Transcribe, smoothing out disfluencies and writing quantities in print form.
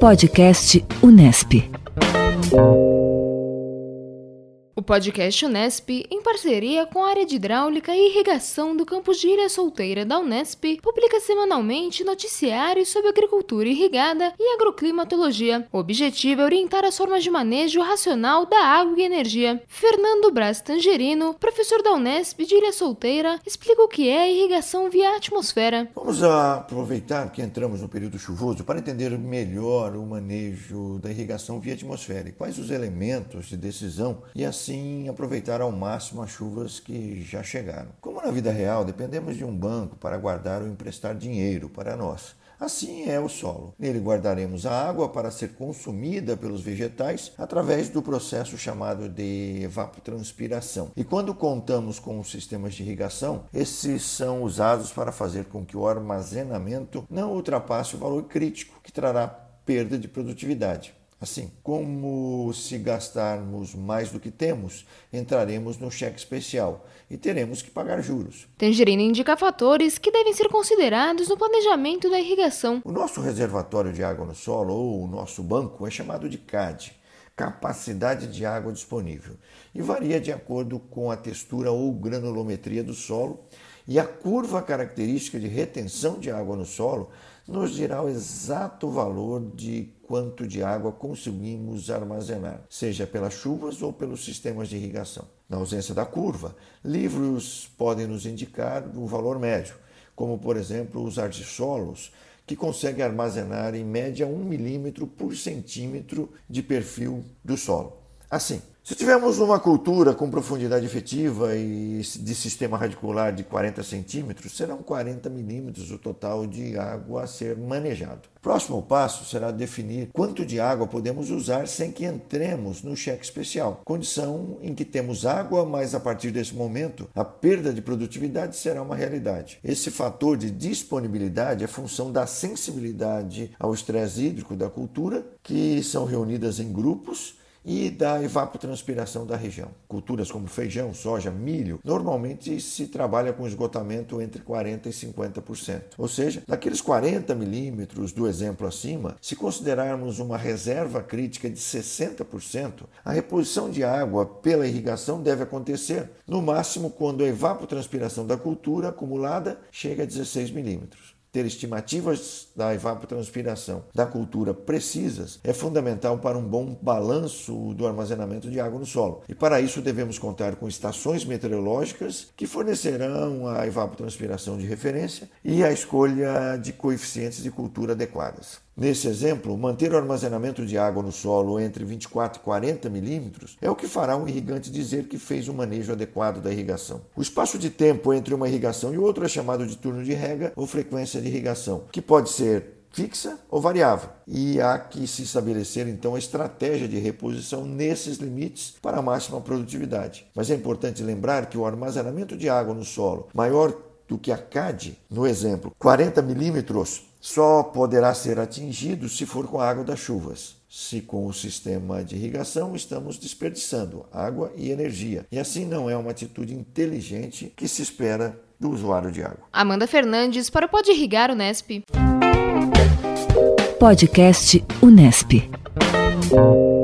Podcast Unesp. O podcast Unesp, em parceria com a área de hidráulica e irrigação do campus de Ilha Solteira da Unesp, publica semanalmente noticiários sobre agricultura irrigada e agroclimatologia. O objetivo é orientar as formas de manejo racional da água e energia. Fernando Braz Tangerino, professor da Unesp de Ilha Solteira, explica o que é irrigação via atmosfera. Vamos aproveitar que entramos no período chuvoso para entender melhor o manejo da irrigação via atmosfera e quais os elementos de decisão e assim aproveitar ao máximo as chuvas que já chegaram. Como na vida real, dependemos de um banco para guardar ou emprestar dinheiro para nós. Assim é o solo. Nele guardaremos a água para ser consumida pelos vegetais através do processo chamado de evapotranspiração. E quando contamos com os sistemas de irrigação, esses são usados para fazer com que o armazenamento não ultrapasse o valor crítico, que trará perda de produtividade. Assim, como se gastarmos mais do que temos, entraremos no cheque especial e teremos que pagar juros. Tangerino indica fatores que devem ser considerados no planejamento da irrigação. O nosso reservatório de água no solo, ou o nosso banco, é chamado de CAD, capacidade de água disponível, e varia de acordo com a textura ou granulometria do solo, e a curva característica de retenção de água no solo nos dirá o exato valor de quanto de água conseguimos armazenar, seja pelas chuvas ou pelos sistemas de irrigação. Na ausência da curva, livros podem nos indicar o valor médio, como por exemplo os artissolos, que conseguem armazenar em média 1 milímetro por centímetro de perfil do solo. Assim, se tivermos uma cultura com profundidade efetiva e de sistema radicular de 40 centímetros, serão 40 milímetros o total de água a ser manejado. O próximo passo será definir quanto de água podemos usar sem que entremos no cheque especial, condição em que temos água, mas a partir desse momento a perda de produtividade será uma realidade. Esse fator de disponibilidade é função da sensibilidade ao estresse hídrico da cultura, que são reunidas em grupos, e da evapotranspiração da região. Culturas como feijão, soja, milho, normalmente se trabalha com esgotamento entre 40% e 50%. Ou seja, daqueles 40 milímetros do exemplo acima, se considerarmos uma reserva crítica de 60%, a reposição de água pela irrigação deve acontecer, no máximo quando a evapotranspiração da cultura acumulada chega a 16 milímetros. Ter estimativas da evapotranspiração da cultura precisas é fundamental para um bom balanço do armazenamento de água no solo. E para isso devemos contar com estações meteorológicas que fornecerão a evapotranspiração de referência e a escolha de coeficientes de cultura adequadas. Nesse exemplo, manter o armazenamento de água no solo entre 24 e 40 milímetros é o que fará um irrigante dizer que fez um manejo adequado da irrigação. O espaço de tempo entre uma irrigação e outra é chamado de turno de rega ou frequência de irrigação, que pode ser fixa ou variável. E há que se estabelecer, então, a estratégia de reposição nesses limites para a máxima produtividade. Mas é importante lembrar que o armazenamento de água no solo maior do que a CAD, no exemplo, 40 milímetros, só poderá ser atingido se for com a água das chuvas. Se com o sistema de irrigação estamos desperdiçando água e energia. E assim não é uma atitude inteligente que se espera do usuário de água. Amanda Fernandes para o Pode Irrigar Unesp. Podcast Unesp.